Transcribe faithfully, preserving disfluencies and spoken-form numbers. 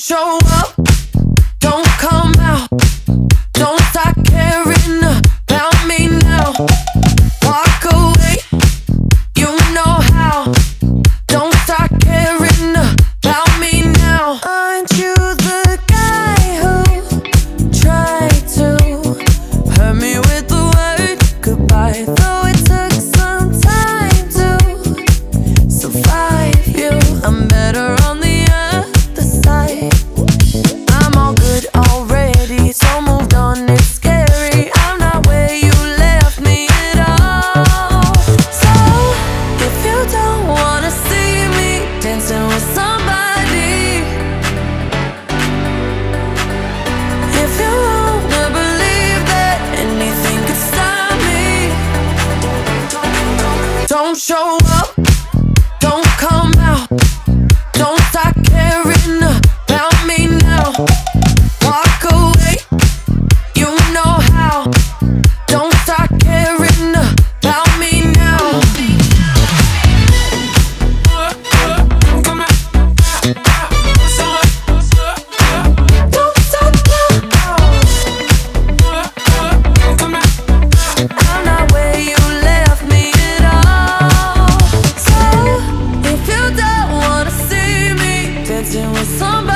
show up, don't come out, don't start caring about me now. Walk away, you know how, don't start caring about me now. Aren't you the guy who tried to hurt me with the word goodbye? Though it took some time to survive you, I'm better on the other side. I'm all good already, so moved on, it's scary. I'm not where you left me at all. So, if you don't wanna see me dancing with somebody, if you wanna believe that anything could stop me, don't show up, don't come out, don't start caring about me now. Walk away, you know how, don't start caring about me now. Don't stop now. I'm not where you left me at all. So, if you don't wanna see me dancing with somebody,